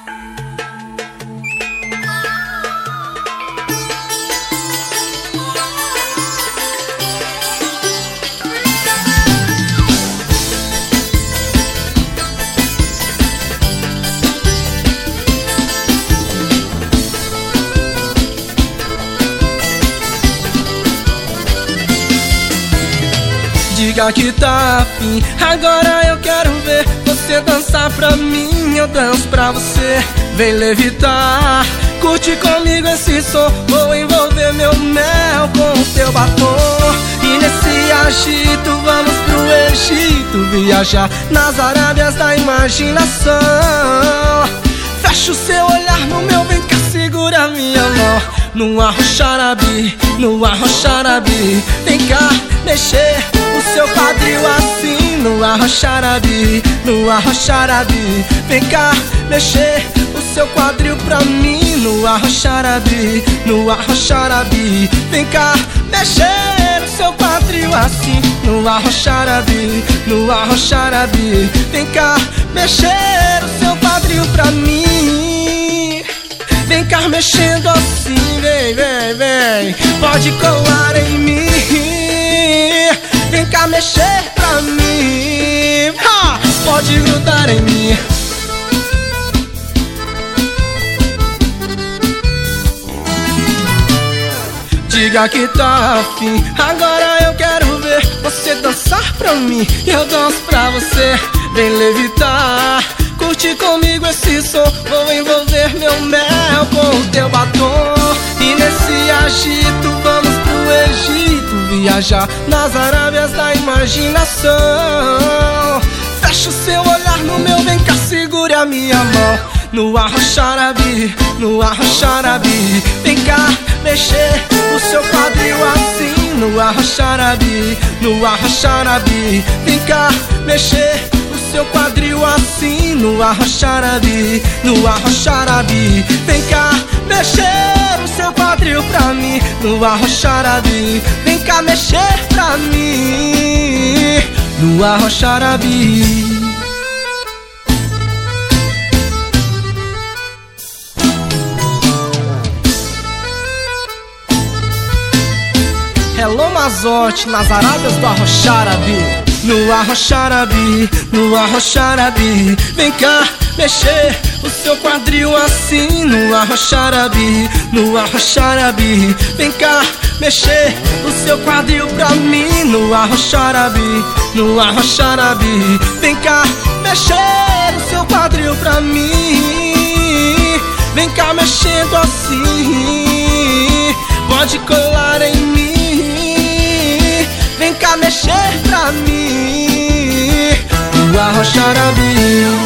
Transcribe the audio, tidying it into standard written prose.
Diga que tá afim, agora eu quero ver você dançar pra mim, eu danço pra você. Vem levitar, curte comigo esse som, vou envolver meu mel com o teu batom. E nesse agito vamos pro Egito, viajar nas Arábias da imaginação. Fecha o seu olhar no meu, vem cá, segura minha mão. No arroxarabi, no arroxarabi, vem cá mexer o seu quadril assim. No arroxarabi, no arroxarabi, vem cá mexer o seu quadril pra mim. No arroxarabi, no arroxarabi, vem cá mexer o seu quadril assim. No arroxarabi, no arroxarabi, vem cá mexer o seu quadril pra mim. Vem cá mexendo assim, vem, vem, vem, pode colar em mim. Vem cá mexer pra mim, pode grudar em mim. Diga que tá afim, agora eu quero ver você dançar pra mim, eu danço pra você. Vem levitar, curte comigo esse som, vou envolver meu mel com o teu batom. E nesse agito vamos pro Egito, viajar nas Arábias da imaginação. Fecha o seu olhar no meu, vem cá, segure a minha mão. No arroxarabi, no arroxarabi, vem cá mexer o seu quadril assim. No arroxarabi, no arroxarabi, vem cá mexer o seu quadril assim. No arroxarabi, no arroxarabi, vem cá mexer o seu quadril pra mim. No arroxarabi, vem cá mexer pra mim. No arroxarabi. Hello Mazote, nas Arábias do arroxarabi. No arroxarabi, no arroxarabi, vem cá mexer o seu quadril assim. No arroxarabi, no arroxarabi, vem cá mexer o seu quadril pra mim. No arroxarabi, no arroxarabi, vem cá mexer o seu quadril pra mim. Vem cá mexendo assim, pode colar em mim. Vem cá mexer pra mim. No arroxarabi.